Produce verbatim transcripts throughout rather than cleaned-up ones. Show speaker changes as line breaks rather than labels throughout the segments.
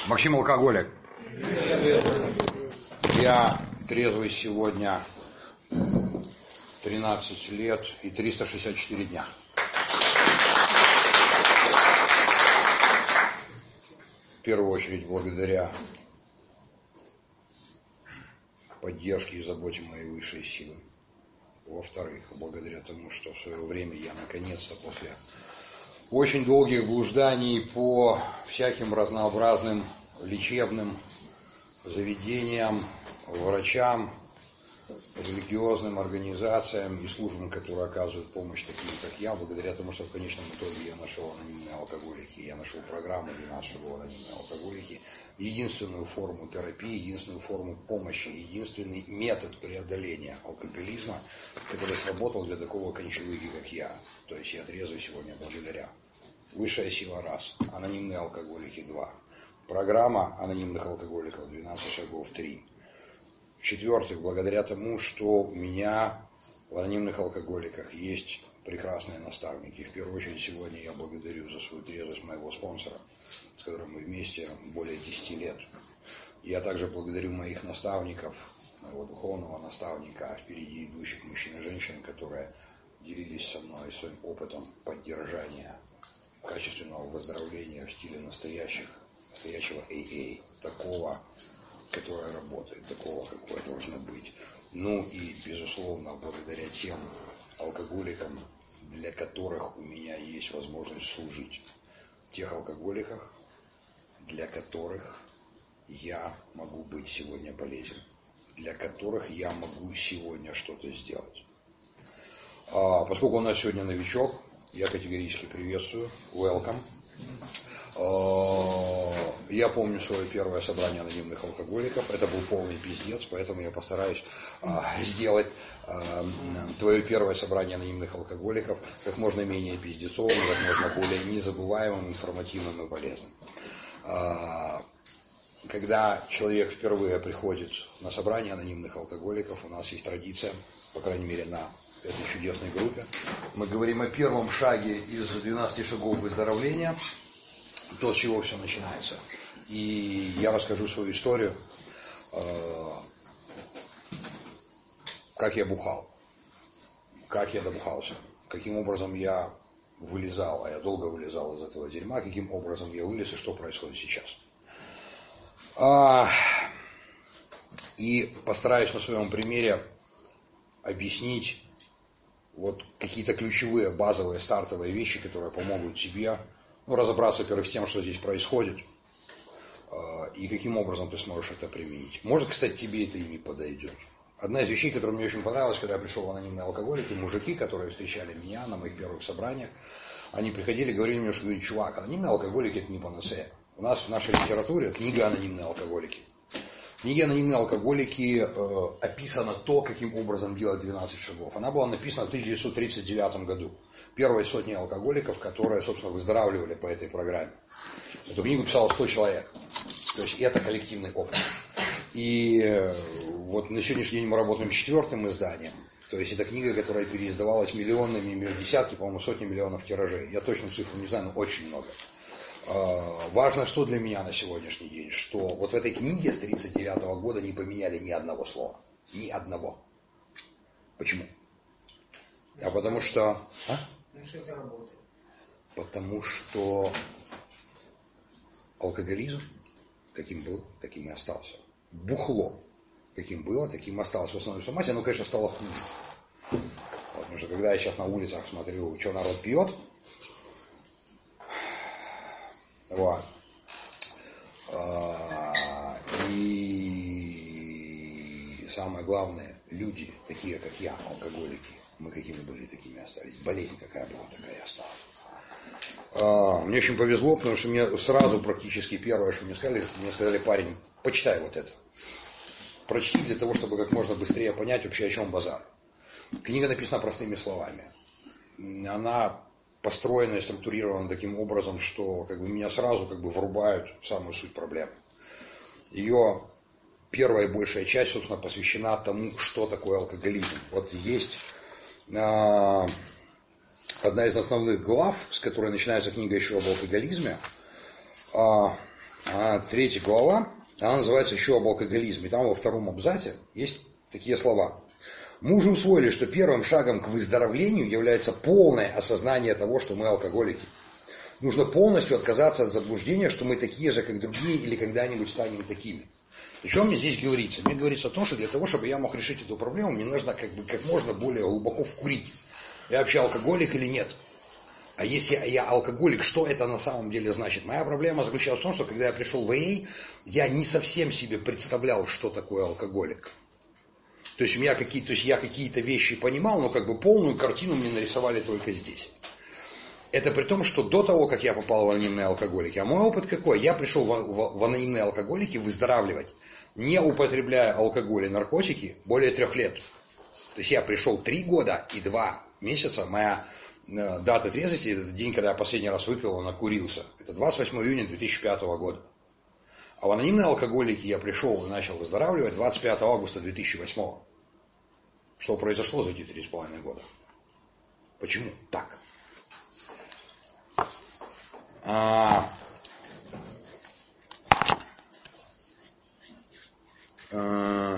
Максим алкоголик. Я трезвый сегодня тринадцать лет и триста шестьдесят четыре дня. В первую очередь благодаря поддержке и заботе моей высшей силы. Во-вторых, благодаря тому, что в свое время я наконец-то после очень долгих блужданий по всяким разнообразным лечебным заведениям, врачам, религиозным организациям и службам, которые оказывают помощь, таким как я, благодаря тому, что в конечном итоге я нашел анонимные алкоголики, я нашел программу двенадцать шагов анонимные алкоголики, единственную форму терапии, единственную форму помощи, единственный метод преодоления алкоголизма, который сработал для такого кончалыги, как я. То есть я трезвый сегодня благодаря. Высшая сила раз, анонимные алкоголики два, программа анонимных алкоголиков двенадцать шагов три. В-четвертых, благодаря тому, что у меня в анонимных алкоголиках есть прекрасные наставники. В первую очередь сегодня я благодарю за свою трезвость моего спонсора, с которым мы вместе более десяти лет. Я также благодарю моих наставников, моего духовного наставника, впереди идущих мужчин и женщин, которые делились со мной своим опытом поддержания качественного выздоровления в стиле настоящих, настоящего эй эй, такого, которое работает, такого, какое должно быть. Ну и, безусловно, благодаря тем алкоголикам, для которых у меня есть возможность служить. Тех алкоголиках, для которых я могу быть сегодня полезен, для которых я могу сегодня что-то сделать. А, поскольку у нас сегодня новичок, я категорически приветствую, welcome. Я помню свое первое собрание анонимных алкоголиков. Это был полный пиздец, поэтому я постараюсь а, сделать а, твое первое собрание анонимных алкоголиков как можно менее пиздецовым, как можно более незабываемым, информативным и полезным. А, когда человек впервые приходит на собрание анонимных алкоголиков, у нас есть традиция, по крайней мере на этой чудесной группе. Мы говорим о первом шаге из двенадцати шагов выздоровления. То, с чего все начинается. И я расскажу свою историю, как я бухал, как я добухался, каким образом я вылезал, а я долго вылезал из этого дерьма, каким образом я вылез и что происходит сейчас. И постараюсь на своем примере объяснить вот какие-то ключевые, базовые, стартовые вещи, которые помогут тебе Ну, разобраться, во-первых, с тем, что здесь происходит, и каким образом ты сможешь это применить. Может, кстати, тебе это и не подойдет. Одна из вещей, которая мне очень понравилась, когда я пришел в анонимные алкоголики, мужики, которые встречали меня на моих первых собраниях, они приходили и говорили мне, что говорят, чувак, анонимные алкоголики это не панацея. У нас в нашей литературе книга «Анонимные алкоголики». В книге «Анонимные алкоголики» э, описано то, каким образом делать двенадцать шагов. Она была написана в тысяча девятьсот тридцать девятом году. Первой сотни алкоголиков, которые, собственно, выздоравливали по этой программе. Эту книгу писало сто человек. То есть это коллективный опыт. И вот на сегодняшний день мы работаем с четвертым изданием. То есть это книга, которая переиздавалась миллионами, десятки, по-моему, сотни миллионов тиражей. Я точно цифру не знаю, но очень много. Важно, что для меня на сегодняшний день, что вот в этой книге с тридцать девятого года не поменяли ни одного слова. Ни одного. Почему? А потому что... А?
Ну что это работает?
Потому что алкоголизм, каким был, таким и остался. Бухло, каким было, таким и осталось. В основном массе, оно, конечно, стало хуже. Вот, потому что когда я сейчас на улицах смотрю, что народ пьет, вот, и самое главное, люди, такие как я, алкоголики, мы какими были, такими остались. Болезнь какая была, такая и осталась. А, мне очень повезло, потому что мне сразу практически первое, что мне сказали, мне сказали, парень, почитай вот это. Прочти для того, чтобы как можно быстрее понять вообще, о чем базар. Книга написана простыми словами. Она построена и структурирована таким образом, что как бы, меня сразу как бы, врубают в самую суть проблемы. Ее первая и большая часть, собственно, посвящена тому, что такое алкоголизм. Вот есть а, одна из основных глав, с которой начинается книга еще об алкоголизме, а, а, третья глава, она называется «Еще об алкоголизме». И там во втором абзаце есть такие слова. Мы уже усвоили, что первым шагом к выздоровлению является полное осознание того, что мы алкоголики. Нужно полностью отказаться от заблуждения, что мы такие же, как другие, или когда-нибудь станем такими. О чем мне здесь говорится? Мне говорится о том, что для того, чтобы я мог решить эту проблему, мне нужно как бы как можно более глубоко вкурить. Я вообще алкоголик или нет? А если я алкоголик, что это на самом деле значит? Моя проблема заключалась в том, что когда я пришел в эй эй, я не совсем себе представлял, что такое алкоголик. То есть, у меня какие, то есть я какие-то вещи понимал, но как бы полную картину мне нарисовали только здесь. Это при том, что до того, как я попал в анонимные алкоголики, а мой опыт какой? Я пришел в, в, в анонимные алкоголики выздоравливать, не употребляя алкоголь и наркотики, более трех лет. То есть я пришел три года и два месяца, моя э, дата трезвости, это день, когда я последний раз выпил и накурился. Это двадцать восьмого июня две тысячи пятого года. А в анонимные алкоголики я пришел и начал выздоравливать двадцать пятого августа две тысячи восьмого. Что произошло за эти три с половиной года? Почему так? А, а,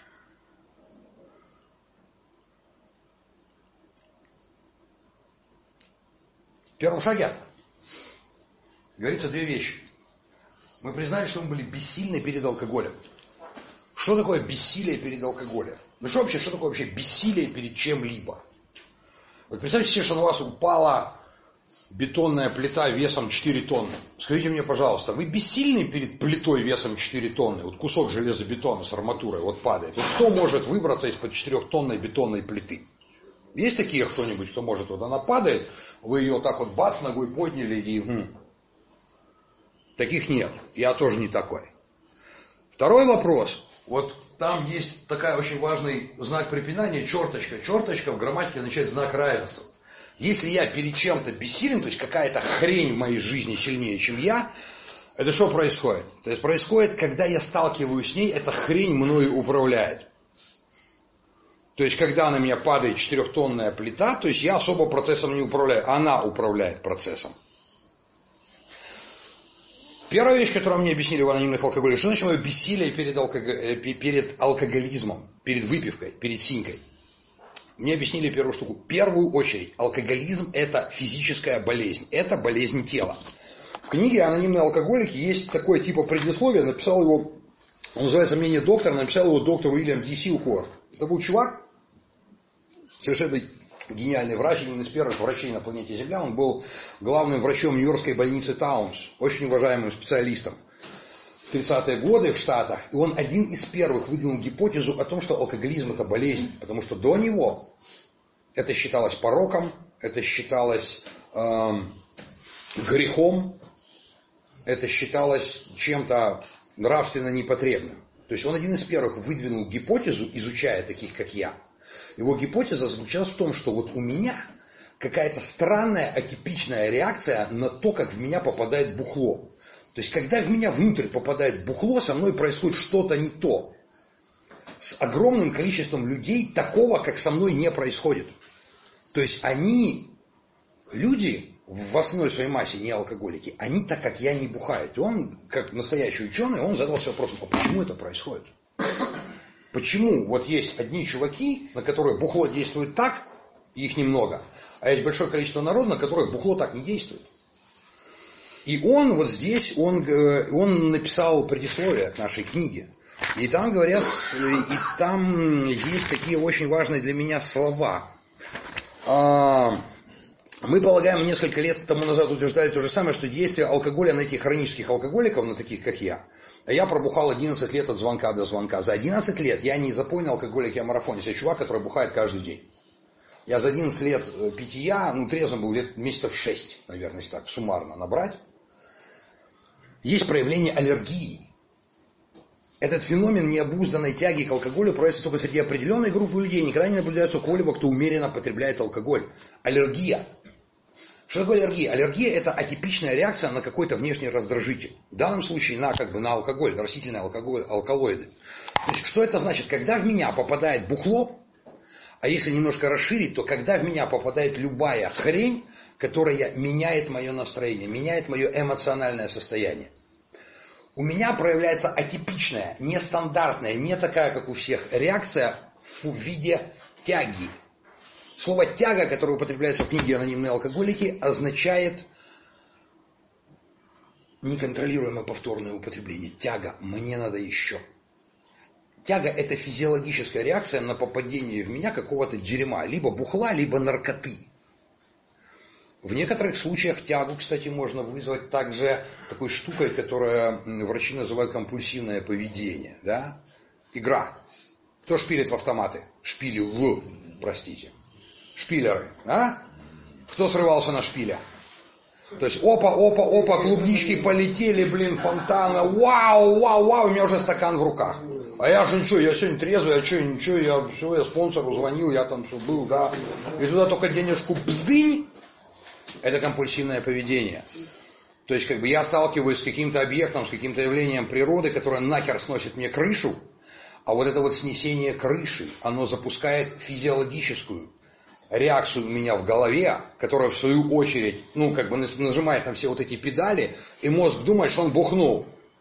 в первом шаге говорится две вещи. Мы признали, что мы были бессильны перед алкоголем. Что такое бессилие перед алкоголем? Ну что вообще, что такое вообще бессилие перед чем-либо? Вот представьте себе, что на вас упала бетонная плита весом четыре тонны. Скажите мне, пожалуйста, вы бессильны перед плитой весом четыре тонны? Вот кусок железобетона с арматурой вот падает. Вот кто может выбраться из-под четырехтонной бетонной плиты? Есть такие кто-нибудь, кто может? Вот она падает, вы ее так вот бац ногой подняли и... Хм. Таких нет. Я тоже не такой. Второй вопрос. Вот там есть такой очень важный знак препинания, черточка. Черточка в грамматике означает знак равенства. Если я перед чем-то бессилен, то есть какая-то хрень в моей жизни сильнее, чем я, это что происходит? То есть происходит, когда я сталкиваюсь с ней, эта хрень мною управляет. То есть когда на меня падает четырехтонная плита, то есть я особо процессом не управляю, она управляет процессом. Первая вещь, которую мне объяснили в анонимных алкоголиках, что значит мое бессилие перед, алког... перед алкоголизмом, перед выпивкой, перед синькой. Мне объяснили первую штуку. В первую очередь, алкоголизм – это физическая болезнь, это болезнь тела. В книге «Анонимные алкоголики» есть такое типа предисловие, написал его, он называется «Мнение доктора», написал его доктор Уильям Ди Силкуорт. Это был чувак, совершенно гениальный врач, один из первых врачей на планете Земля. Он был главным врачом Нью-Йоркской больницы Таунс, очень уважаемым специалистом в тридцатые годы в Штатах. И он один из первых выдвинул гипотезу о том, что алкоголизм – это болезнь. Потому что до него это считалось пороком, это считалось э, грехом, это считалось чем-то нравственно непотребным. То есть он один из первых выдвинул гипотезу, изучая таких, как я. Его гипотеза заключалась в том, что вот у меня какая-то странная, атипичная реакция на то, как в меня попадает бухло. То есть, когда в меня внутрь попадает бухло, со мной происходит что-то не то. С огромным количеством людей такого, как со мной, не происходит. То есть, они, люди, в основной своей массе не алкоголики, они так, как я, не бухают. И он, как настоящий ученый, он задался вопросом, а почему это происходит? Почему вот есть одни чуваки, на которые бухло действует так, и их немного, а есть большое количество народа, на которых бухло так не действует. И он вот здесь, он, он написал предисловие к нашей книге. И там говорят, и там есть такие очень важные для меня слова. Мы полагаем, несколько лет тому назад утверждали то же самое, что действие алкоголя на этих хронических алкоголиков, на таких как я, я пробухал одиннадцать лет от звонка до звонка. За одиннадцать лет я не запомнил алкоголик, я марафонец. Я чувак, который бухает каждый день. Я за одиннадцать лет питья, ну, трезвым был лет месяцев шесть, наверное, если так суммарно набрать. Есть проявление аллергии. Этот феномен необузданной тяги к алкоголю проявляется только среди определенной группы людей. Никогда не наблюдается у кого-либо, кто умеренно потребляет алкоголь. Аллергия. Что такое аллергия? Аллергия – это атипичная реакция на какой-то внешний раздражитель. В данном случае на, как бы, на алкоголь, на растительные алкоголь, алкалоиды. То есть, что это значит? Когда в меня попадает бухло, а если немножко расширить, то когда в меня попадает любая хрень, которая меняет мое настроение, меняет мое эмоциональное состояние. у меня проявляется атипичная, нестандартная, не такая, как у всех, реакция в виде тяги. Слово «тяга», которое употребляется в книге «Анонимные алкоголики», означает неконтролируемое повторное употребление. Тяга. Мне надо еще. Тяга – это физиологическая реакция на попадение в меня какого-то дерьма. Либо бухла, либо наркоты. В некоторых случаях тягу, кстати, можно вызвать также такой штукой, которая врачи называют компульсивное поведение. Да? Игра. Кто шпилит в автоматы? Шпилил, простите. Шпилеры. А? Кто срывался на шпиле? То есть опа, опа, опа, клубнички полетели, блин, фонтаны. Вау, вау, вау, у меня уже стакан в руках. А я же ничего, я сегодня трезвый, я что, ничего, я все, я спонсору звонил, я там все был, да. И туда только денежку бздынь. Это компульсивное поведение. То есть, как бы я сталкиваюсь с каким-то объектом, с каким-то явлением природы, которое нахер сносит мне крышу, а вот это вот снесение крыши, оно запускает физиологическую реакцию у меня в голове, которая в свою очередь, ну, как бы нажимает на все вот эти педали, и мозг думает, что он бухнул.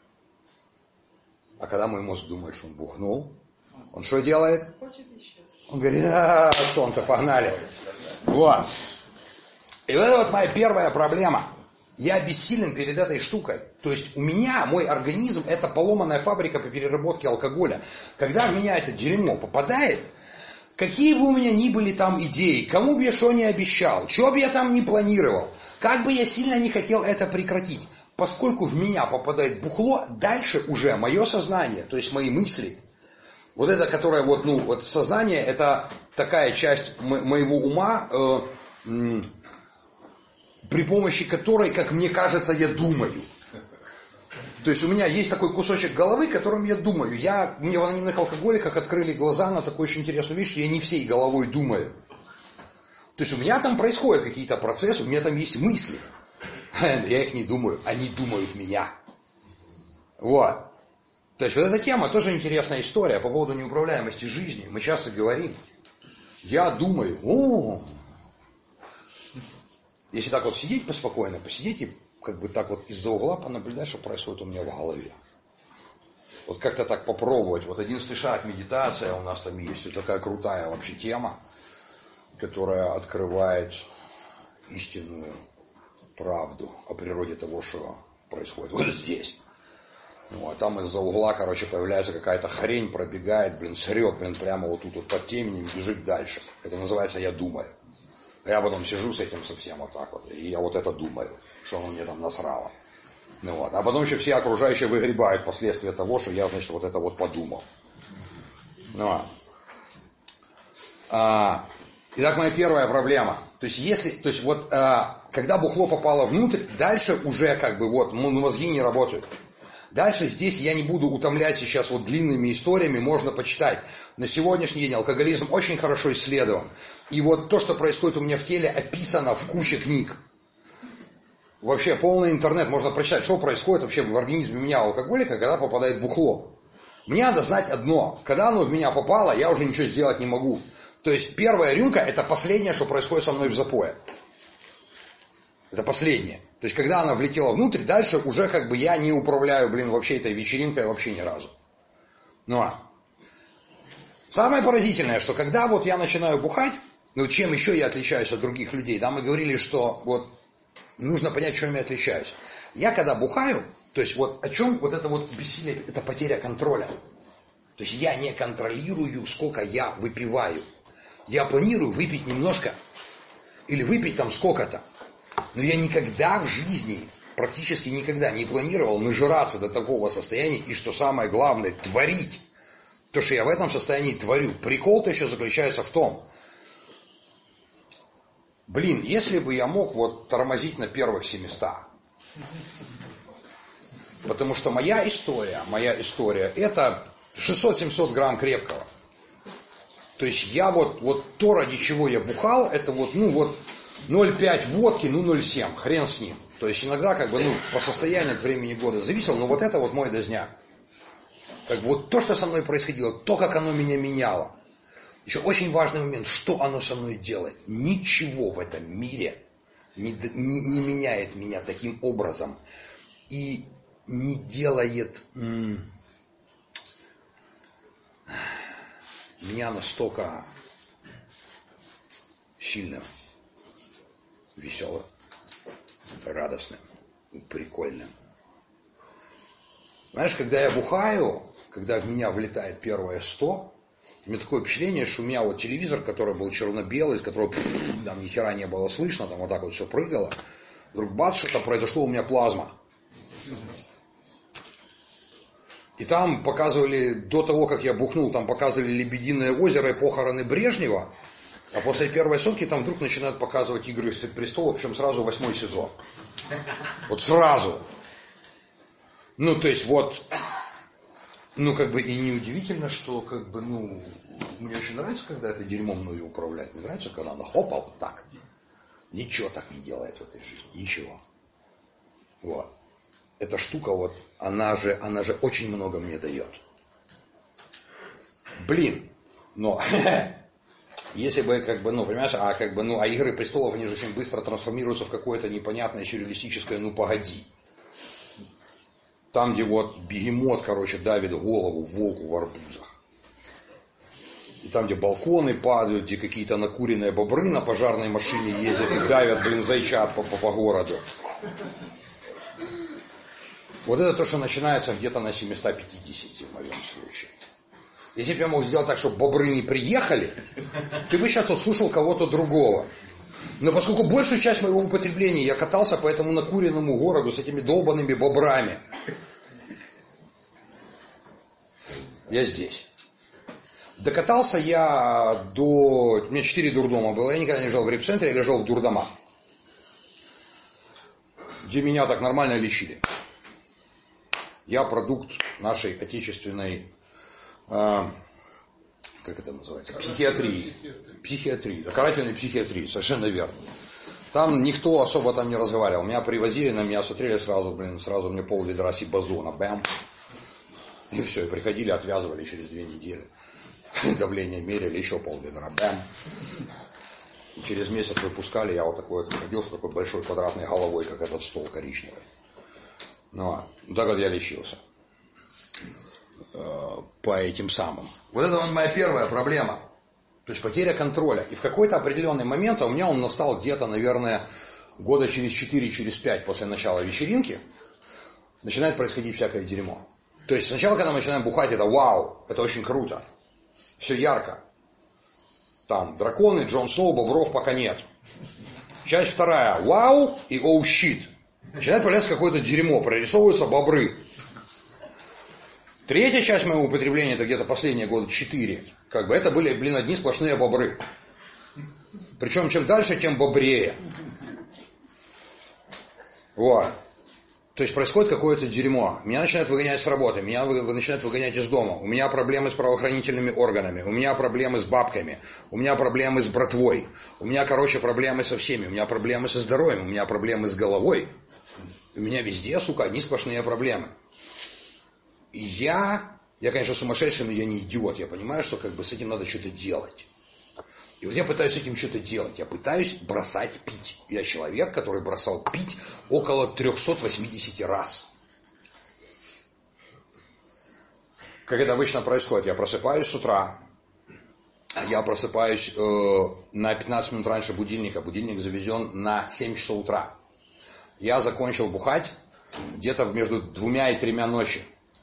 А когда мой мозг думает, что он бухнул, он что делает? Он говорит, а, солнце, погнали. Вот. И вот это вот моя первая проблема. Я бессилен перед этой штукой. То есть у меня, мой организм, это поломанная фабрика по переработке алкоголя. Когда в меня это дерьмо попадает, какие бы у меня ни были там идеи, кому бы я что ни обещал, что бы я там ни планировал, как бы я сильно не хотел это прекратить, поскольку в меня попадает бухло, дальше уже мое сознание, то есть мои мысли, вот это, которое вот, ну, вот сознание, это такая часть мо- моего ума, э, м- при помощи которой, как мне кажется, я думаю. То есть у меня есть такой кусочек головы, которым я думаю. Я, мне в анонимных алкоголиках открыли глаза на такую очень интересную вещь, что я не всей головой думаю. То есть у меня там происходят какие-то процессы, у меня там есть мысли. Я их не думаю, они думают меня. Вот. То есть вот эта тема тоже интересная история по поводу неуправляемости жизни. Мы часто говорим, я думаю, о, если так вот сидеть поспокойно, посидеть и как бы так вот из-за угла понаблюдать, что происходит у меня в голове. Вот как-то так попробовать. Вот одиннадцатый шаг, медитация у нас там есть. Это такая крутая вообще тема, которая открывает истинную правду о природе того, что происходит вот здесь. Ну, а там из-за угла, короче, появляется какая-то хрень, пробегает, блин, срет, блин, прямо вот тут вот под теменем, бежит дальше. Это называется «я думаю». А я потом сижу с этим совсем вот так вот, и я вот это думаю, что оно мне там насрало. Ну, вот. А потом еще все окружающие выгребают последствия того, что я, значит, вот это вот подумал. Ну, а, итак, моя первая проблема. То есть, если, то есть вот, а, когда бухло попало внутрь, дальше уже как бы вот мозги не работают. Дальше здесь я не буду утомлять сейчас вот длинными историями, можно почитать. На сегодняшний день алкоголизм очень хорошо исследован. И вот то, что происходит у меня в теле, описано в куче книг. Вообще полный интернет, можно прочитать, что происходит вообще в организме меня, алкоголика, когда попадает бухло. Мне надо знать одно, когда оно в меня попало, я уже ничего сделать не могу. То есть первая рюмка, это последнее, что происходит со мной в запое. Это последнее. То есть, когда она влетела внутрь, дальше уже как бы я не управляю, блин, вообще этой вечеринкой вообще ни разу. Ну а. Самое поразительное, что когда вот я начинаю бухать, ну чем еще я отличаюсь от других людей, да, мы говорили, что вот нужно понять, чем я отличаюсь. Я когда бухаю, то есть вот о чем вот это вот бессилие, это потеря контроля. То есть я не контролирую, сколько я выпиваю. Я планирую выпить немножко или выпить там сколько-то. Но я никогда в жизни, практически никогда не планировал нажираться до такого состояния и, что самое главное, творить. То, что я в этом состоянии творю. Прикол-то еще заключается в том, блин, если бы я мог вот тормозить на первых семистах, потому что моя история, моя история, это шестьсот-семьсот грамм крепкого. То есть я вот, вот то, ради чего я бухал, это вот, ну вот, ноль целых пять водки, ну ноль целых семь, хрен с ним. То есть иногда как бы, ну, по состоянию от времени года зависело, но вот это вот мой дозняк. Как бы вот то, что со мной происходило, то, как оно меня меняло. Еще очень важный момент, что оно со мной делает. Ничего в этом мире не, не, не меняет меня таким образом и не делает м- меня настолько сильным, веселым, радостным, прикольным. Знаешь, когда я бухаю, когда в меня влетает первое сто, у меня такое впечатление, что у меня вот телевизор, который был черно-белый, из которого пфф, там ни хера не было слышно, там вот так вот все прыгало, вдруг бац, что-то произошло, у меня плазма. И там показывали, до того, как я бухнул, там показывали «Лебединое озеро» и похороны Брежнева, а после первой сотки там вдруг начинают показывать «Игры престолов», причем сразу восьмой сезон. Вот сразу. Ну, то есть вот, ну, как бы и неудивительно, что, как бы, ну, мне очень нравится, когда это дерьмо мною управляет. Мне нравится, когда оно хопа вот так. Ничего так не делает в этой жизни, ничего. Вот. Эта штука вот, она же, она же очень много мне дает. Блин, но если бы, как бы, ну, понимаешь, а как бы, ну, а «Игры престолов», они же очень быстро трансформируются в какое-то непонятное сюрреалистическое «ну погоди». Там, где вот бегемот, короче, давит голову волку в арбузах. И там, где балконы падают, где какие-то накуренные бобры на пожарной машине ездят и давят, блин, зайчат по, по, по городу. Вот это то, что начинается где-то на семьсот пятьдесят в моем случае. Если бы я мог сделать так, чтобы бобры не приехали, ты бы сейчас услышал кого-то другого. Но поскольку большую часть моего употребления я катался по этому накуренному городу с этими долбанными бобрами, я здесь. Докатался я до... У меня четыре дурдома было. Я никогда не жил в репцентре, я лежал в дурдомах, где меня так нормально лечили. Я продукт нашей отечественной... Э, как это называется? Психиатрии. Психиатрии. Карательной психиатрии, совершенно верно. Там никто особо там не разговаривал. Меня привозили, на меня смотрели сразу, блин, сразу мне пол ведра сибазона. Бэм. И все, и приходили, отвязывали через две недели. Давление мерили, еще пол ведра. Бэм. И через месяц выпускали, я вот такой вот ходил с такой большой квадратной головой, как этот стол коричневый. Ну, так вот я лечился. По этим самым. Вот это вот моя первая проблема. То есть потеря контроля. И в какой-то определенный момент, а у меня он настал где-то, наверное, года через четыре, через пять после начала вечеринки, начинает происходить всякое дерьмо. То есть сначала, когда мы начинаем бухать, это вау, это очень круто. Все ярко. Там драконы, Джон Сноу, бобров пока нет. Часть вторая. Вау и оу щит. Начинает появляться какое-то дерьмо, прорисовываются бобры. Третья часть моего употребления, это где-то последние года четыре. Как бы это были, блин, одни сплошные бобры. Причем чем дальше, тем бобрее. Вот. То есть происходит какое-то дерьмо. Меня начинают выгонять с работы, меня вы, вы начинают выгонять из дома. У меня проблемы с правоохранительными органами, у меня проблемы с бабками, у меня проблемы с братвой, у меня, короче, проблемы со всеми, у меня проблемы со здоровьем, у меня проблемы с головой. У меня везде, сука, одни сплошные проблемы. И я, я, конечно, сумасшедший, но я не идиот. Я понимаю, что как бы с этим надо что-то делать. И вот я пытаюсь с этим что-то делать. Я пытаюсь бросать пить. Я человек, который бросал пить около триста восемьдесят раз. Как это обычно происходит? Я просыпаюсь с утра. Я просыпаюсь э, на пятнадцать минут раньше будильника. Будильник завезен на семь часов утра. Я закончил бухать где-то между двумя и тремя ночи.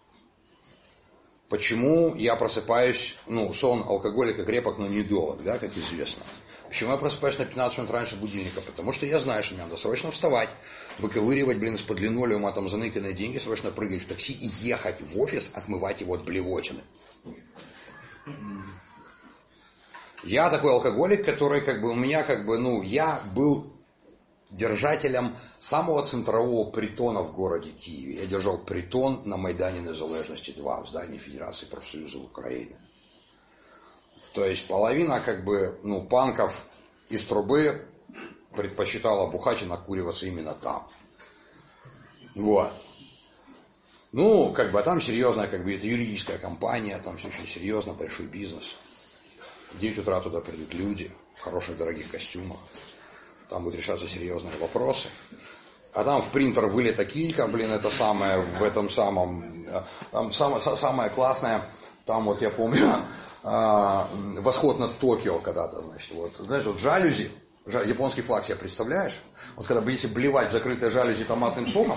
Почему я просыпаюсь, ну, сон алкоголика крепок, но недолг, да, как известно. Почему я просыпаюсь на пятнадцать минут раньше будильника? Потому что я знаю, что мне надо срочно вставать, выковыривать, блин, из-под линолеума там заныканные деньги, срочно прыгать в такси и ехать в офис, отмывать его от блевотины. Я такой алкоголик, который, как бы, у меня, как бы, ну, я был держателем самого центрового притона в городе Киеве. Я держал притон на Майдане Незалежности два в здании Федерации профсоюзов Украины. То есть половина, как бы, ну, панков из трубы предпочитала бухать и накуриваться именно там. Вот. Ну, как бы, а там серьезная, как бы, это юридическая компания, там все очень серьезно, большой бизнес. В девять утра туда придут люди в хороших дорогих костюмах. Там будут решаться серьезные вопросы. А там в принтер вылета килька, блин, это самое, в этом самом, там самое, самое классное, там вот я помню, восход над Токио когда-то, значит, вот, знаешь, вот жалюзи, японский флаг себе представляешь? Вот когда бы если блевать в закрытое жалюзи томатным соком,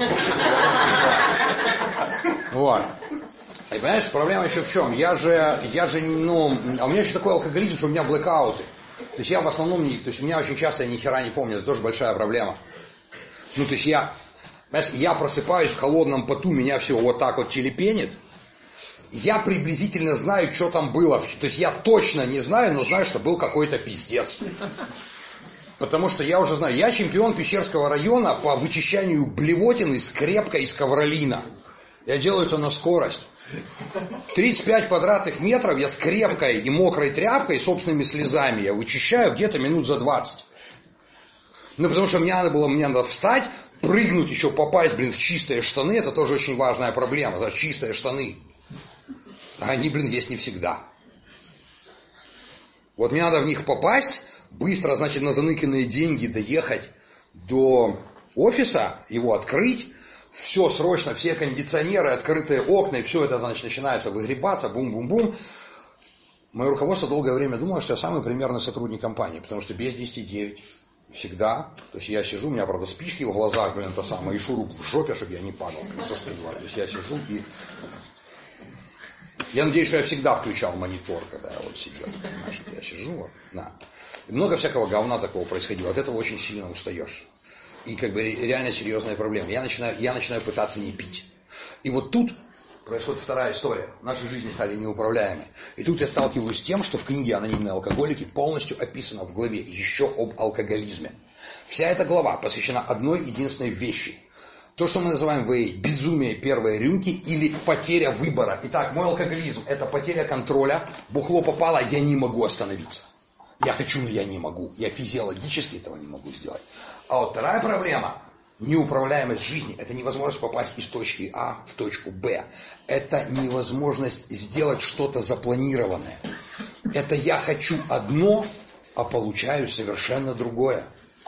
вот. И понимаешь, проблема еще в чем? Я же, я же, ну, а у меня еще такой алкоголизм, что у меня блэкауты. То есть я в основном, не, то есть у меня очень часто я ни хера не помню, это тоже большая проблема. Ну, то есть я, понимаешь, я просыпаюсь в холодном поту, меня все вот так вот телепенит. Я приблизительно знаю, что там было. То есть я точно не знаю, но знаю, что был какой-то пиздец. Потому что я уже знаю, я чемпион Пещерского района по вычищанию блевотины, скрепка из ковролина. Я делаю это на скорость. тридцать пять квадратных метров я скрепкой и мокрой тряпкой, собственными слезами, я вычищаю где-то минут за двадцать. Ну, потому что мне надо было, мне надо встать, прыгнуть еще, попасть, блин, в чистые штаны. Это тоже очень важная проблема. Знаешь, чистые штаны. А они, блин, есть не всегда. Вот мне надо в них попасть, быстро, значит, на заныканные деньги доехать до офиса, его открыть. Все срочно, все кондиционеры, открытые окна, и все это, значит, начинается выгребаться, бум-бум-бум. Мое руководство долгое время думало, что я самый примерный сотрудник компании, потому что без десяти девять. Всегда. То есть я сижу, у меня, правда, спички в глазах, блин, то самое, и шуруп в жопе, чтобы я не падал, не состыдил. То есть я сижу и... Я надеюсь, что я всегда включал монитор, когда я вот сидел. Понимаешь, я сижу, вот, да. И много всякого говна такого происходило. От этого очень сильно устаешь. И как бы реально серьезная проблема. Я начинаю, я начинаю пытаться не пить. И вот тут происходит вторая история. Наши жизни стали неуправляемы. И тут я сталкиваюсь с тем, что в книге «Анонимные алкоголики» полностью описано в главе еще об алкоголизме. Вся эта глава посвящена одной единственной вещи. То, что мы называем в эй эй безумие первой рюмки или потеря выбора. Итак, мой алкоголизм – это потеря контроля. Бухло попало, я не могу остановиться. Я хочу, но я не могу. Я физиологически этого не могу сделать. А вот вторая проблема – неуправляемость жизни. Это невозможность попасть из точки А в точку Б. Это невозможность сделать что-то запланированное. Это я хочу одно, а получаю совершенно другое.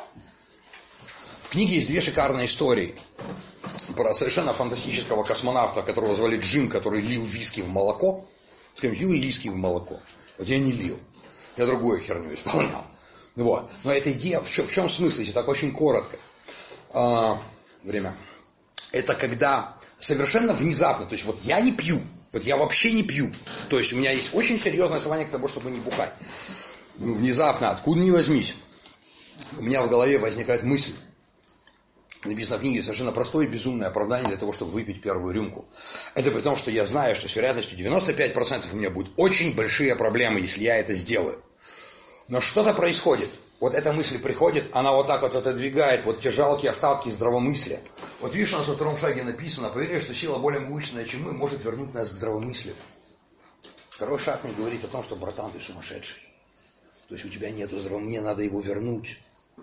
В книге есть две шикарные истории про совершенно фантастического космонавта, которого звали Джим, который лил виски в молоко. Скажем, лил виски в молоко. Вот я не лил. Я другую херню исполнял. Вот. Но эта идея, в чем, в чем смысл, если так очень коротко? А, время. Это когда совершенно внезапно, то есть вот я не пью, вот я вообще не пью. То есть у меня есть очень серьезное основание к тому, чтобы не бухать. Внезапно, откуда ни возьмись, у меня в голове возникает мысль. Написано в книге совершенно простое и безумное оправдание для того, чтобы выпить первую рюмку. Это при том, что я знаю, что с вероятностью девяносто пять процентов у меня будут очень большие проблемы, если я это сделаю. Но что-то происходит. Вот эта мысль приходит, она вот так вот отодвигает вот те жалкие остатки здравомыслия. Вот видишь, у нас во втором шаге написано: поверь, что сила более могущественная, чем мы, может вернуть нас к здравомыслию. Второй шаг мне говорит о том, что, братан, ты сумасшедший. То есть у тебя нету здравомыслия, мне надо его вернуть.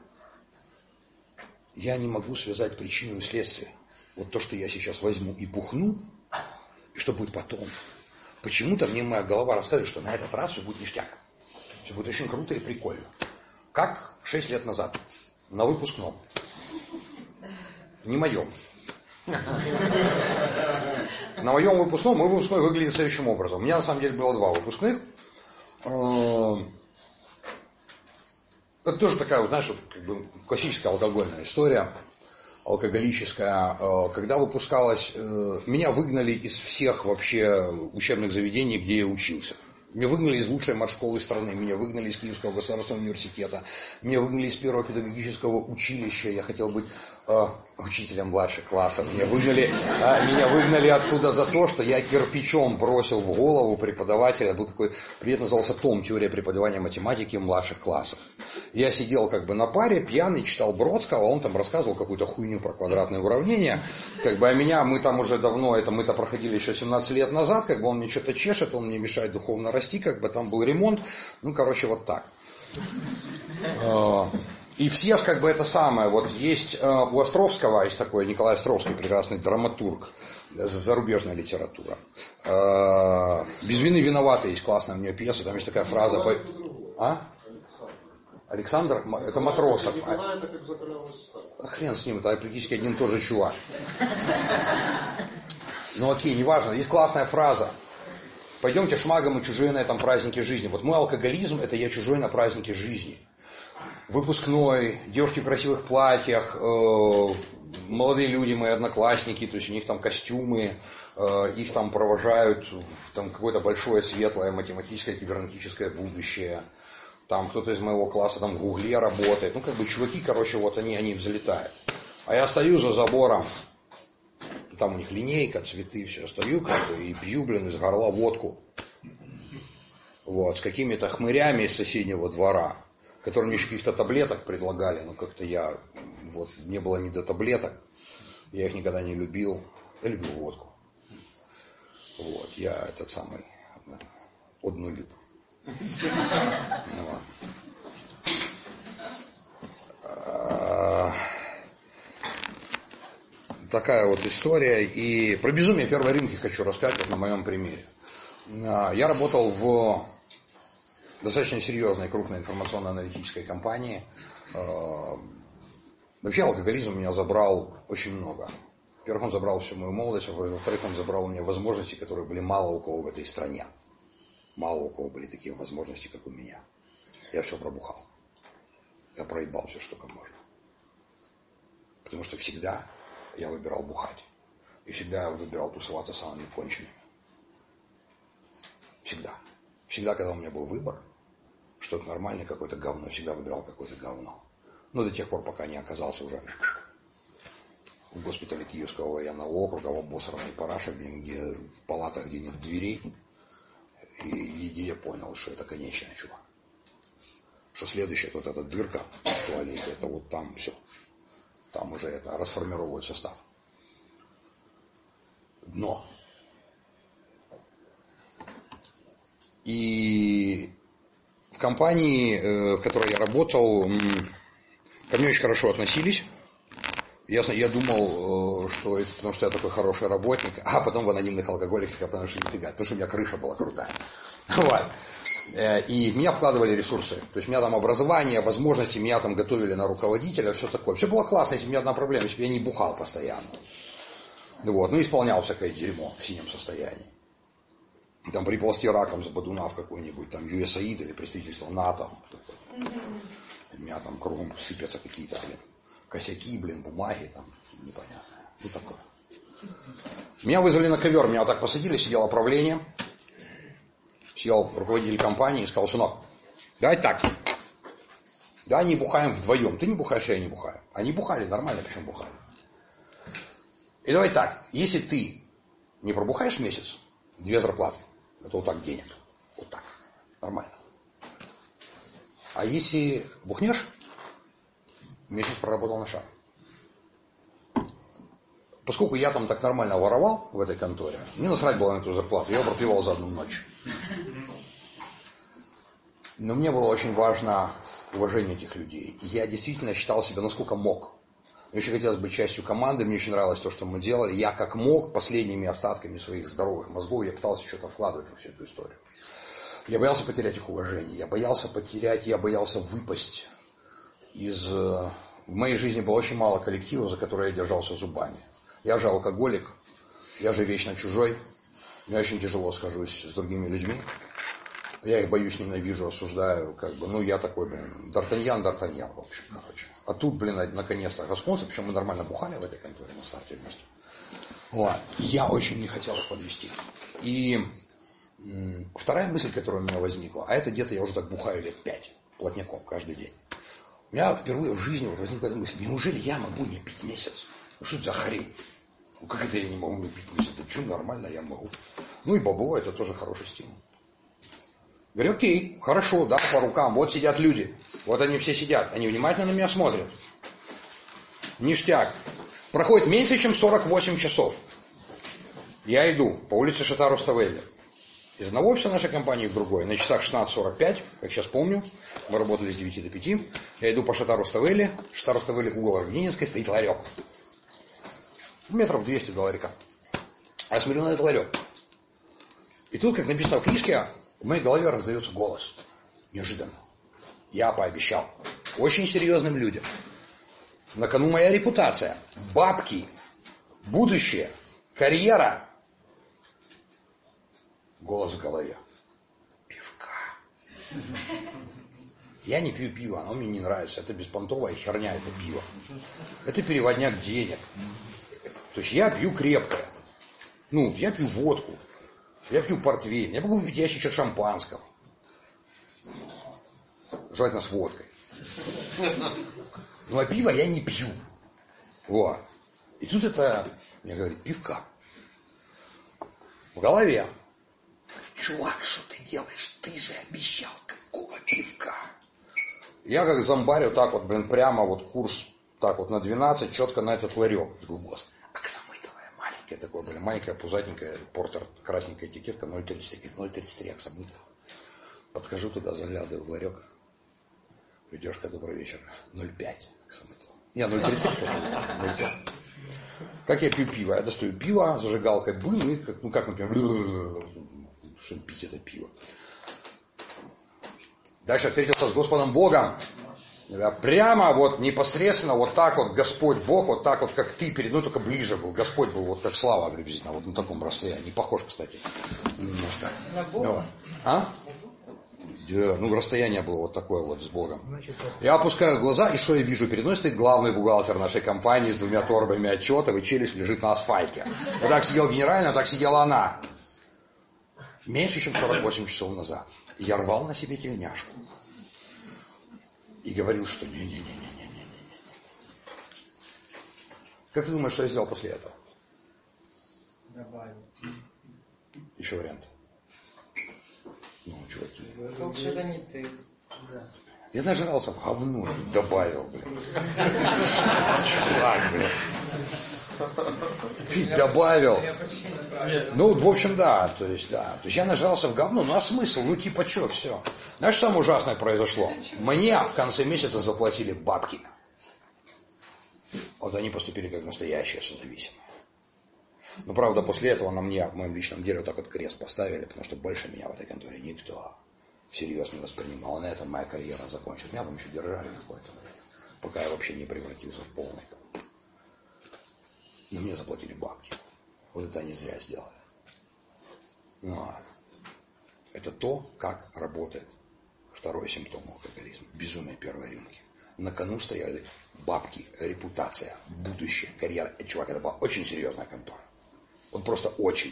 Я не могу связать причину и следствие. Вот то, что я сейчас возьму и бухну, и что будет потом. Почему-то мне моя голова рассказывает, что на этот раз все будет ништяк. Все будет очень круто и прикольно. Как шесть лет назад, на выпускном. Не моем. На моем выпускном, мой выпускной выглядит следующим образом. У меня на самом деле было два выпускных. Это тоже такая, вот, знаешь, вот, как бы классическая алкогольная история, алкоголическая. Когда выпускалась, меня выгнали из всех вообще учебных заведений, где я учился. Меня выгнали из лучшей матшколы страны, меня выгнали из Киевского государственного университета, меня выгнали из первого педагогического училища, я хотел быть э, учителем младших классов, меня выгнали, э, меня выгнали оттуда за то, что я кирпичом бросил в голову преподавателя, был такой, предмет назывался том «Теория преподавания математики младших классов». Я сидел как бы на паре, пьяный, читал Бродского, он там рассказывал какую-то хуйню про квадратные уравнения, как бы, а меня, мы там уже давно, это мы-то проходили еще семнадцать лет назад, как бы он мне что-то чешет, он мне мешает духовно расти, как бы там был ремонт, ну, короче, вот так. И все как бы это самое, вот есть у Островского, есть такой Николай Островский, прекрасный драматург, зарубежная литература. «Без вины виноваты» есть классная у нее пьеса, там есть такая фраза. А? Александр, это Матросов. А хрен с ним, это практически один и тот же чувак. Ну окей, неважно, есть классная фраза. Пойдемте шмагом, мы чужие на этом празднике жизни. Вот мой алкоголизм, это я чужой на празднике жизни. Выпускной, девушки в красивых платьях, э, молодые люди, мои одноклассники, то есть у них там костюмы, э, их там провожают в там, какое-то большое светлое математическое, кибернетическое будущее. Там кто-то из моего класса там в Гугле работает. Ну, как бы чуваки, короче, вот они, они взлетают. А я стою за забором, там у них линейка, цветы, все, стою как бы и пью, блин, из горла водку. Вот, с какими-то хмырями из соседнего двора, которые мне еще каких-то таблеток предлагали, но как-то я, вот, не было ни до таблеток, я их никогда не любил. Я любил водку. Вот, я этот самый, однолюб. Такая вот история. И про безумие первой рынки хочу рассказать вот на моем примере. Я работал в достаточно серьезной крупной информационно-аналитической компании. Вообще алкоголизм меня забрал очень много. Во-первых, он забрал всю мою молодость, во-вторых, он забрал у меня возможности, которые были мало у кого в этой стране. Мало у кого были такие возможности, как у меня. Я все пробухал. Я проебал все, что можно. Потому что всегда я выбирал бухать. И всегда я выбирал тусоваться с самыми конченными. Всегда. Всегда, когда у меня был выбор, что-то нормальное, какое-то говно, всегда выбирал какое-то говно. Но до тех пор, пока не оказался уже в госпитале Киевского военного округа, в обосранной параше, где в палатах, где нет дверей. И где я понял, что это конечное, чувак. Что следующая вот эта дырка в туалете, это вот там все. Там уже это расформировывает состав. Дно. И в компании, в которой я работал, ко мне очень хорошо относились. Ясно, я думал, что это потому, что я такой хороший работник, а потом в анонимных алкоголиках я понял, что нифига, потому что у меня крыша была крутая. Вот. И в меня вкладывали ресурсы. То есть у меня там образование, возможности, меня там готовили на руководителя, все такое. Все было классно, если у меня одна проблема, если бы я не бухал постоянно. Вот. Ну, исполнял всякое дерьмо в синем состоянии. Там приползти раком с бодуна в какой-нибудь там ю эс эй ай ди или представительство НАТО. У меня там кругом сыпятся какие-то, блин, косяки, блин, бумаги, там, непонятно. Ну, такое. Меня вызвали на ковер, меня вот так посадили, сидело правление. Сел руководитель компании и сказал: сынок, давай так. Да, не бухаем вдвоем. Ты не бухаешь, я не бухаю. Они бухали, нормально, причем бухали. И давай так, если ты не пробухаешь месяц, две зарплаты, это вот так денег. Вот так. Нормально. А если бухнешь, месяц проработал на шаг. Поскольку я там так нормально воровал в этой конторе, мне насрать было на эту зарплату, я пропивал за одну ночь. Но мне было очень важно уважение этих людей. Я действительно считал себя насколько мог. Мне очень хотелось быть частью команды, мне очень нравилось то, что мы делали. Я как мог, последними остатками своих здоровых мозгов, я пытался что-то вкладывать во всю эту историю. Я боялся потерять их уважение, я боялся потерять, я боялся выпасть. Из... В моей жизни было очень мало коллективов, за которые я держался зубами. Я же алкоголик, я же вечно чужой, мне очень тяжело схожусь с другими людьми. Я их боюсь, ненавижу, осуждаю, как бы, ну я такой, блин, Д'Артаньян, Д'Артаньян, в общем, короче. А тут, блин, наконец-то расконцы, причем мы нормально бухали в этой конторе на старте вместе. Вот. Я очень не хотел их подвести. И м- вторая мысль, которая у меня возникла, а это где-то я уже так бухаю лет пять, плотняком, каждый день. У меня впервые в жизни вот возникла эта мысль: неужели я могу не пить месяц? Ну что это за хрень? Ну как это я не могу не пить месяц? Да что, нормально, я могу. Ну и бабло, это тоже хороший стимул. Говорю: окей, хорошо, да, по рукам. Вот сидят люди. Вот они все сидят. Они внимательно на меня смотрят. Ништяк. Проходит меньше, чем сорок восемь часов. Я иду по улице Шатару-Ставелли. Из одного офиса нашей компании в другой. На часах шестнадцать сорок пять, как сейчас помню. Мы работали с девяти до пяти. Я иду по Шатару-Ставелли. Шатару-Ставелли, угол Аргентинской, стоит ларек. Метров двести до ларька. А я смотрю на этот ларек. И тут, как написано в книжке, в моей голове раздается голос. Неожиданно. Я пообещал очень серьезным людям, На кону моя репутация, бабки, будущее, карьера. Голос в голове. Пивка. Я не пью пиво, оно мне не нравится. Это беспонтовая херня, это пиво. Это переводняк денег. То есть я пью крепкое. Ну, я пью водку. Я пью портвейн. Я могу выпить ящичек шампанского. Желательно с водкой. Ну, а пиво я не пью. Вот. И тут это, мне говорит, пивка. В голове. Чувак, что ты делаешь? Ты же обещал, какого пивка? Я как зомбарю так вот, блин, прямо вот курс так вот на двенадцать, четко на этот ларек. Такой, голос. Аксамытовая, маленькая такое, блин, маленькая, пузатенькая, портер, красненькая этикетка, ноль тридцать три. ноль тридцать три Аксамытова. Подхожу туда, заглядываю в ларек. Придешь-ка, добрый вечер. ноль пять Аксамытова. Не, ноль тридцать хочу. ноль пять. Как я пью пиво? Я достаю пиво, зажигалкой бым, и, как, ну как, например, что пить это пиво. Дальше встретился с Господом Богом. Я прямо вот непосредственно вот так вот Господь Бог, вот так вот как ты перед, ну только ближе был. Господь был вот как Слава приблизительно, вот на таком расстоянии. Не похож, кстати. Немножко.
На Бога?
А? Да, ну расстояние было вот такое вот с Богом. Я опускаю глаза, и что я вижу? Передо мной стоит главный бухгалтер нашей компании с двумя торбами отчетов, и челюсть лежит на асфальте. Вот так сидел генеральный, а так сидела она. Меньше, чем сорок восемь часов назад. Я рвал на себе тельняшку. И говорил, что не-не-не-не-не-не-не. Как ты думаешь, что я сделал после этого?
Добавил.
Еще вариант. Ну, чуваки.
Сказал, что это не ты. Да.
Я нажрался в говно и добавил, блин. Чувак, блин. Чуть добавил. Ну, в общем, да. То есть, да. То есть я нажрался в говно. Ну, а смысл? Ну, типа, что, все. Знаешь, что самое ужасное произошло? Мне в конце месяца заплатили бабки. Вот они поступили как настоящие созависимые. Но, правда, после этого на мне, в моем личном деле, вот так вот крест поставили, потому что больше меня в этой конторе никто всерьез не воспринимал. На этом моя карьера закончилась. Меня там еще держали какое-то время, пока я вообще не превратился в полный. Но мне заплатили бабки. Вот это они зря сделали. Но это то, как работает второй симптом алкоголизма. Безумие первой рюмки. На кону стояли бабки, репутация, будущее, карьера. И, чувак, это была очень серьезная контора. Вот просто очень.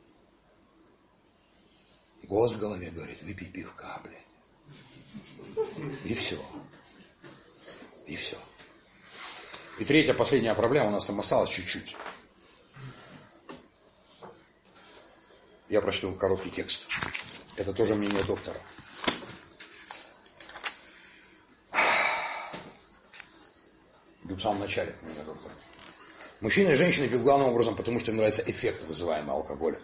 Голос в голове говорит, выпей пивка, блядь. И все. И все. И третья, последняя проблема, у нас там осталось чуть-чуть. Я прочту короткий текст. Это тоже мнение доктора. В самом начале мнение доктора. Мужчины и женщины пьют главным образом, потому что им нравится эффект, вызываемый алкоголем.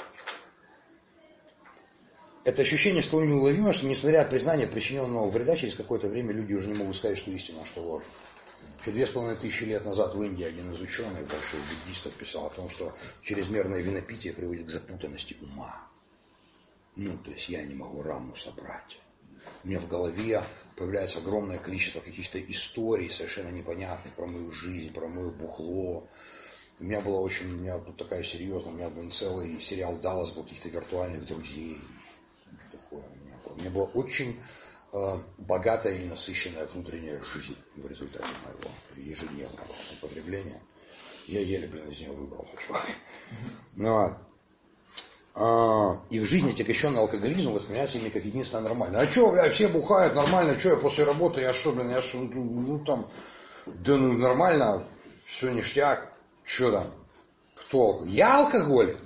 Это ощущение столь неуловимо, что несмотря на признание причиненного вреда, через какое-то время люди уже не могут сказать, что истина, а что ложь. Еще две с половиной тысячи лет назад в Индии один из ученых, большой буддист, писал о том, что чрезмерное винопитие приводит к запутанности ума. Ну, то есть я не могу раму собрать. У меня в голове появляется огромное количество каких-то историй, совершенно непонятных, про мою жизнь, про мое бухло. У меня было очень, у меня тут такая серьезная, у меня был целый сериал «Даллас», был каких-то виртуальных друзей. Такое у меня было. У меня была очень э, богатая и насыщенная внутренняя жизнь в результате моего ежедневного употребления. Я еле, блин, из нее выбрался. Но а, и в жизни отягощенный алкоголизм воспринимается ими как единственное нормальное. А что, бля, все бухают, нормально, что я после работы, я что, блин, я что, ну, ну там, да ну нормально, все ништяк, что там, кто, я алкоголик?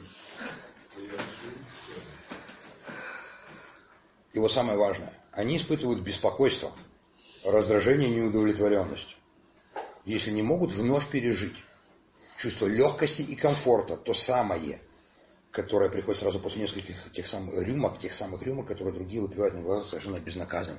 И вот самое важное, они испытывают беспокойство, раздражение и неудовлетворенность, если не могут вновь пережить чувство легкости и комфорта, то самое, которое приходит сразу после нескольких тех самых рюмок, тех самых рюмок, которые другие выпивают на глаза совершенно безнаказанно.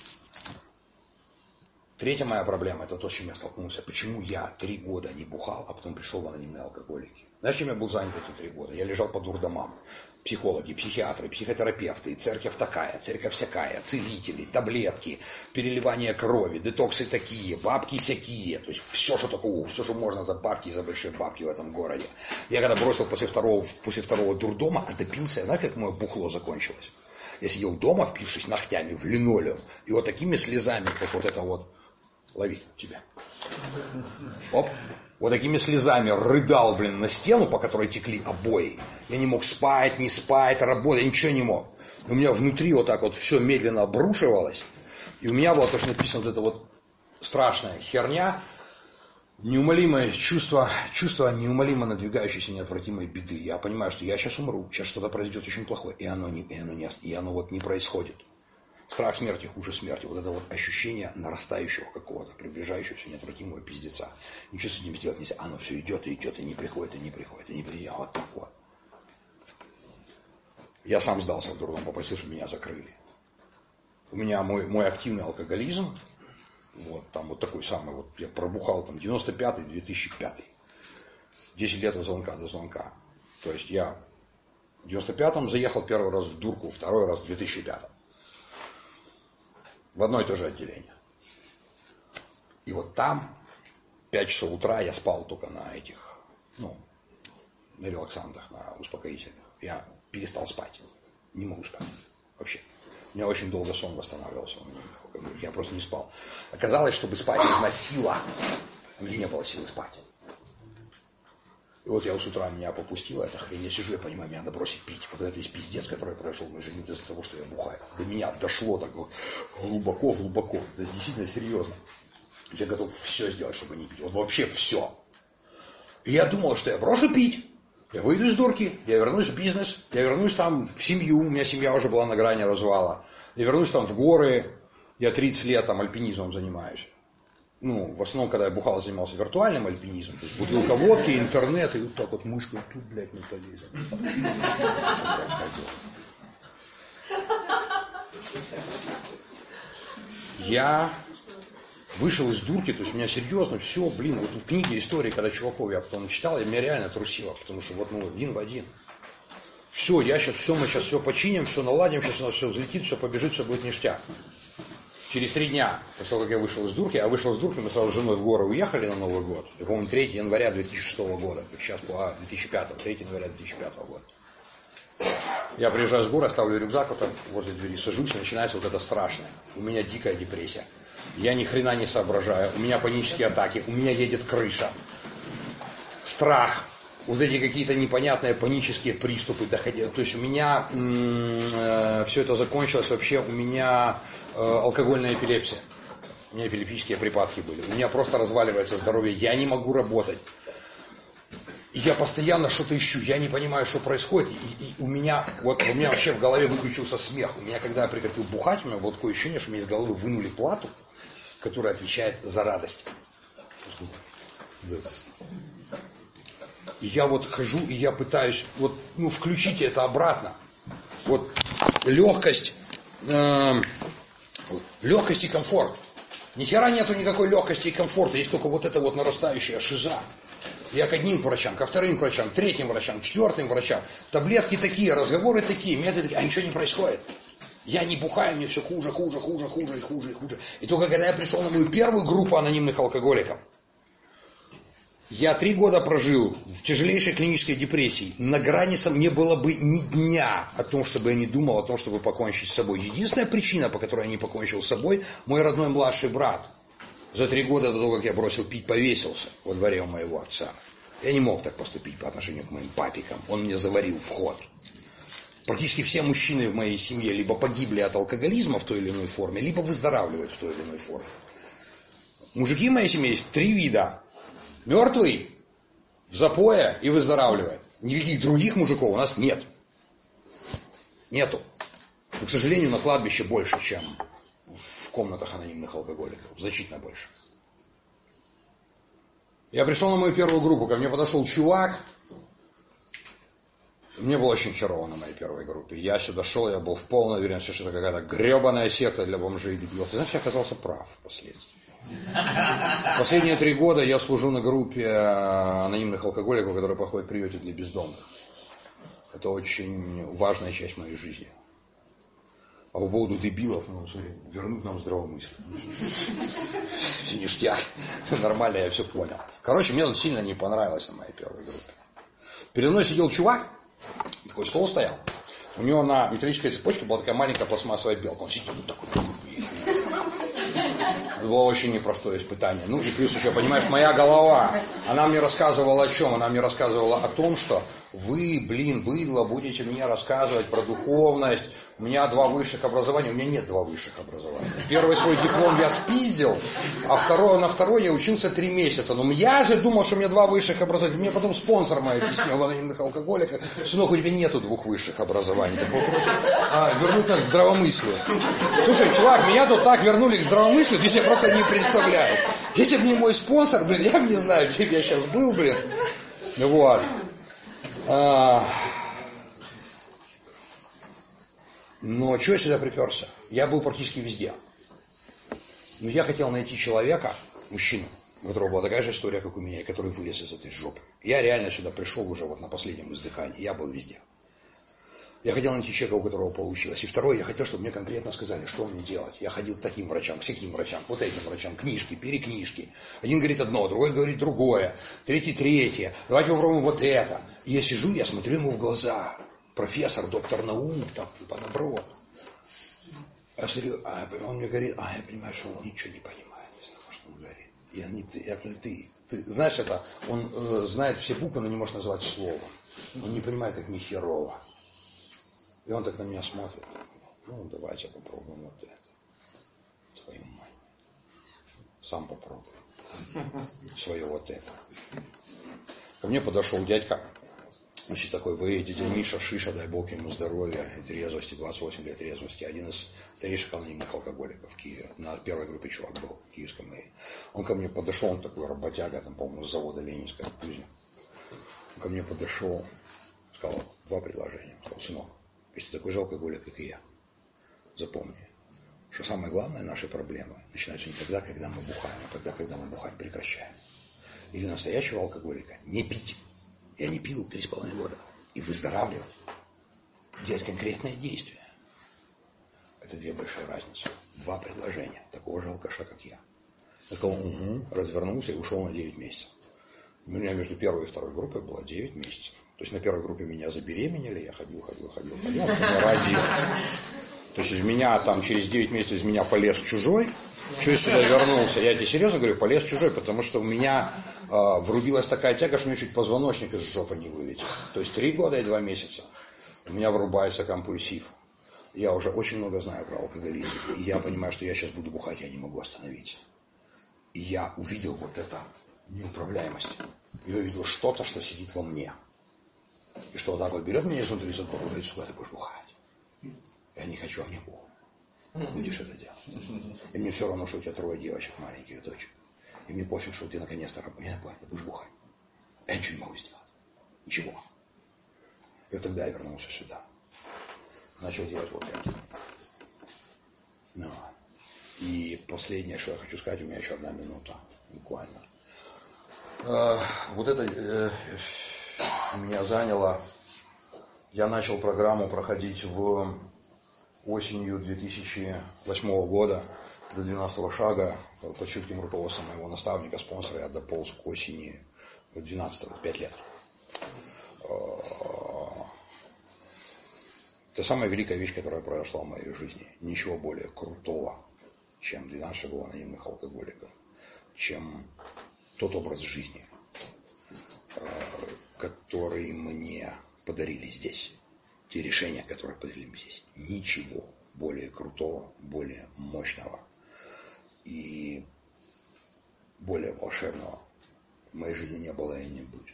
Третья моя проблема, это то, с чем я столкнулся. Почему я три года не бухал, а потом пришел в анонимные алкоголики? Знаешь, чем я был занят эти три года? Я лежал по дурдомам. Психологи, психиатры, психотерапевты, церковь такая, церковь всякая, целители, таблетки, переливание крови, детоксы такие, бабки всякие. То есть все, что такое, все, что можно за бабки, за большие бабки в этом городе. Я когда бросил после второго, после второго дурдома, а допился, знаешь, как мое бухло закончилось? Я сидел дома, впившись ногтями в линолеум, и вот такими слезами, как вот это вот, лови тебя. Оп. Вот такими слезами рыдал, блин, на стену, по которой текли обои. Я не мог спать, не спать, работать, я ничего не мог. У меня внутри вот так вот все медленно обрушивалось. И у меня было то, что написано, вот эта вот страшная херня, неумолимое чувство, чувство неумолимо надвигающейся неотвратимой беды. Я понимаю, что я сейчас умру, сейчас что-то произойдет очень плохое, и оно, не, и оно, не, и оно вот не происходит. Страх смерти хуже смерти. Вот это вот ощущение нарастающего какого-то, приближающегося неотвратимого пиздеца. Ничего с этим сделать нельзя. Оно все идет и идет, и не приходит, и не приходит, и не приходит. Вот так вот. Я сам сдался в дурдом, попросил, чтобы меня закрыли. У меня мой, мой активный алкоголизм, вот там вот такой самый, вот я пробухал там девяносто пятый - две тысячи пятый. десять лет от звонка до звонка. То есть я в девяносто пятом заехал первый раз в дурку, второй раз в две тысячи пятом. В одно и то же отделение. И вот там, пять часов утра, я спал только на этих, ну, на релаксантах, на успокоительных. Я перестал спать. Не могу спать. Вообще. У меня очень долго сон восстанавливался. Я просто не спал. Оказалось, чтобы спать, нужна сила. У меня не было силы спать. И вот я с утра меня попустила эта хрень. Я сижу, я понимаю, мне надо бросить пить. Вот это весь пиздец, который прошел в моей жизни из-за того, что я бухаю. До меня дошло так вот глубоко-глубоко. Это действительно серьезно. Я готов все сделать, чтобы не пить. Вот вообще все. И я думал, что я брошу пить. Я выйду из дурки, я вернусь в бизнес, я вернусь там в семью. У меня семья уже была на грани развала. Я вернусь там в горы. Я тридцать лет там альпинизмом занимаюсь. Ну, в основном, когда я бухал, занимался виртуальным альпинизмом. То есть бутылка водки, интернет, и вот так вот мышкой тут, блядь, не полезем. Я вышел из дурки, то есть у меня серьезно все, блин, вот в книге истории, когда чуваков я потом читал, я меня реально трусило, потому что вот, ну, один в один. Все, я сейчас все, мы сейчас все починим, все наладим, сейчас у нас все взлетит, все побежит, все будет ништяк. Через три дня, после того, как я вышел из дурки, а вышел из дурки, мы сразу с женой в горы уехали на Новый год. И, по-моему, третьего января две тысячи шестого года. Сейчас была две тысячи пятого, третьего января две тысячи пятого года. Я приезжаю с горы, оставлю рюкзак вот так возле двери, сажусь, и начинается вот это страшное. У меня дикая депрессия. Я ни хрена не соображаю. У меня панические атаки. У меня едет крыша. Страх. Вот эти какие-то непонятные панические приступы доходили. То есть у меня э, все это закончилось вообще, у меня э, алкогольная эпилепсия. У меня эпилептические припадки были. У меня просто разваливается здоровье. Я не могу работать. Я постоянно что-то ищу. Я не понимаю, что происходит. И, и у меня, вот у меня вообще в голове выключился смех. У меня, когда я прекратил бухать, у меня было такое ощущение, что мне из головы вынули плату, которая отвечает за радость. И я вот хожу, и я пытаюсь, вот, ну, включите это обратно. Вот легкость, э, легкость и комфорт. Ни хера нету никакой легкости и комфорта, есть только вот эта вот нарастающая шиза. Я к одним врачам, ко вторым врачам, к третьим врачам, к четвертым врачам. Таблетки такие, разговоры такие, методы такие, а ничего не происходит. Я не бухаю, мне все хуже, хуже, хуже, хуже и хуже и хуже. И только когда я пришел на мою первую группу анонимных алкоголиков, я три года прожил в тяжелейшей клинической депрессии. На грани не было бы ни дня о том, чтобы я не думал о том, чтобы покончить с собой. Единственная причина, по которой я не покончил с собой, мой родной младший брат. За три года до того, как я бросил пить, повесился во дворе у моего отца. Я не мог так поступить по отношению к моим папикам. Он мне заварил вход. Практически все мужчины в моей семье либо погибли от алкоголизма в той или иной форме, либо выздоравливают в той или иной форме. Мужики в моей семье есть три вида. Мертвый, в запое и выздоравливает. Никаких других мужиков у нас нет. Нету. Но, к сожалению, на кладбище больше, чем в комнатах анонимных алкоголиков. Значительно больше. Я пришел на мою первую группу, ко мне подошел чувак. Мне было очень херово на моей первой группе. Я сюда шел, я был в полной уверенности, что это какая-то гребаная секта для бомжей и дебилов. Ты знаешь, я оказался прав впоследствии. Последние три года я служу на группе анонимных алкоголиков, которые проходят в приюте для бездомных. Это очень важная часть моей жизни. А по поводу дебилов, ну, смотри, вернуть нам здравомыслие. Все ништяк. Нормально, я все понял. Короче, мне он сильно не понравилось на моей первой группе. Передо мной сидел чувак, такой стол стоял. У него на металлической цепочке была такая маленькая пластмассовая белка. Он сидел вот такой. Это было очень непростое испытание. Ну и плюс еще, понимаешь, моя голова, она мне рассказывала о чем? Она мне рассказывала о том, что вы, блин, быдло, будете мне рассказывать про духовность. У меня два высших образования. У меня нет два высших образования. Первый свой диплом я спиздил, а второй, на второй я учился три месяца. Но я же думал, что у меня два высших образования. Мне потом спонсор мой объяснил, анонимных алкоголиков. Сынок, у тебя нету двух высших образований. А, вернуть нас к здравомыслию. Слушай, чувак, меня тут так вернули к здравомыслию, ты себе просто не представляешь. Если бы не мой спонсор, блин, я бы не знаю, где бы я сейчас был, блин. Вот. А... Но что я сюда приперся? Я был практически везде. Но я хотел найти человека, мужчину, у которого была такая же история, как у меня, и который вылез из этой жопы. Я реально сюда пришел уже вот на последнем издыхании. Я был везде. Я хотел найти человека, у которого получилось. И второе, я хотел, чтобы мне конкретно сказали, что мне делать. Я ходил к таким врачам, к всяким врачам, вот этим врачам, книжки, перекнижки. Один говорит одно, другой говорит другое, третий третье. Давайте попробуем вот это. И я сижу, я смотрю ему в глаза. Профессор, доктор наук, там, понаброд. А, а он мне говорит, а я понимаю, что он ничего не понимает из того, что он говорит. Я не, я, ты, ты, знаешь это, он э, знает все буквы, но не может назвать слово. Он не понимает, как ни херово. И он так на меня смотрит. Ну, давайте попробуем вот это. Твою мать. Сам попробуй. Свое вот это. Ко мне подошел дядька. Значит, такой, вы, дядя Миша, Шиша, дай Бог ему здоровья и трезвости, двадцать восемь лет трезвости. Один из старейших анонимных алкоголиков в Киеве. На первой группе чувак был, в киевском мэрии. Он ко мне подошел, он такой работяга, там, по-моему, с завода Ленинская кузня. Он ко мне подошел, сказал два предложения. Сказал, сынок, если ты такой же алкоголик, как и я, запомни, что самое главное, наши проблемы начинаются не тогда, когда мы бухаем, а тогда, когда мы бухать прекращаем. Или настоящего алкоголика не пить. Я не пил три с половиной года. И выздоравливать. Делать конкретное действие. Это две большие разницы. Два предложения. Такого же алкаша, как я. Я сказал, угу, развернулся и ушел на девять месяцев. У меня между первой и второй группой было девять месяцев. То есть на первой группе меня забеременели, я ходил, ходил, ходил, ходил, а родил. То есть из меня там через девять месяцев из меня полез чужой. Что я сюда вернулся? Я тебе серьезно говорю, полез чужой, потому что у меня э, врубилась такая тяга, что у меня чуть позвоночник из жопы не вылетел. То есть три года и два месяца у меня врубается компульсив. Я уже очень много знаю про алкоголизм. И я понимаю, что я сейчас буду бухать, я не могу остановиться. И я увидел вот эту неуправляемость. Я увидел что-то, что сидит во мне. И что вот так вот берет меня изнутри за голову и говорит, сука, ты будешь бухать. Я не хочу, а мне бог. Будешь это делать. И мне все равно, что у тебя трое девочек, маленьких дочек. И мне пофиг, что ты наконец-то работаешь. Ты будешь бухать. Я ничего не могу сделать. Ничего. И вот тогда я вернулся сюда. Начал делать вот это. Ну. И последнее, что я хочу сказать, у меня еще одна минута. Буквально. Э, вот это э, меня заняло. Я начал программу проходить в осенью две тысячи восьмого года до двенадцатого шага под чутким руководством моего наставника, спонсора, я дополз к осени двенадцатого, пять лет. Это самая великая вещь, которая произошла в моей жизни. Ничего более крутого, чем двенадцать шагов анонимных алкоголиков, чем тот образ жизни, который мне подарили здесь. Те решения, которые подарили здесь. Ничего более крутого, более мощного и более волшебного в моей жизни не было и не будет.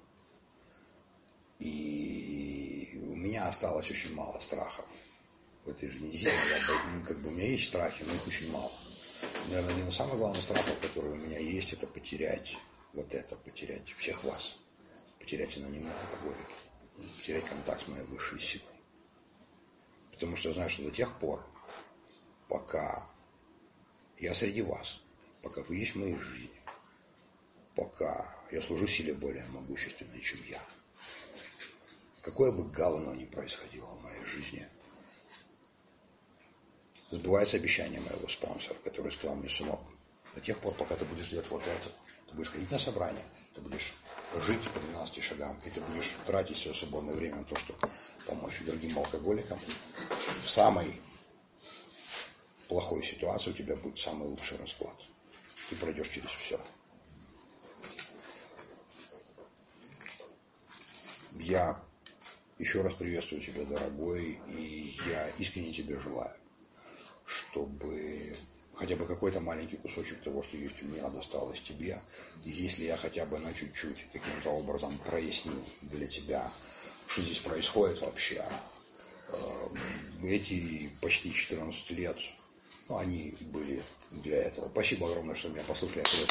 И у меня осталось очень мало страхов в этой жизни. Я, как бы, у меня есть страхи, но их очень мало. Наверное, один из самых главных страхов, которые у меня есть, это потерять вот это, потерять всех вас, потерять анонимных алкоголиков. Потерять контакт с моей высшей силой. Потому что я знаю, что до тех пор, пока я среди вас, пока вы есть в моей жизни, пока я служу силе более могущественной, чем я, какое бы говно ни происходило в моей жизни, сбывается обещание моего спонсора, который сказал мне: сынок, до тех пор, пока ты будешь делать вот это, ты будешь ходить на собрания, ты будешь жить по двенадцати шагам, и ты будешь тратить свое свободное время на то, чтобы помочь другим алкоголикам, в самой плохой ситуации у тебя будет самый лучший расклад. Ты пройдешь через все. Я еще раз приветствую тебя, дорогой, и я искренне тебе желаю, чтобы хотя бы какой-то маленький кусочек того, что есть у меня, досталось тебе. И если я хотя бы на чуть-чуть каким-то образом прояснил для тебя, что здесь происходит вообще, эти почти четырнадцать лет, ну, они были для этого. Спасибо огромное, что меня послушали.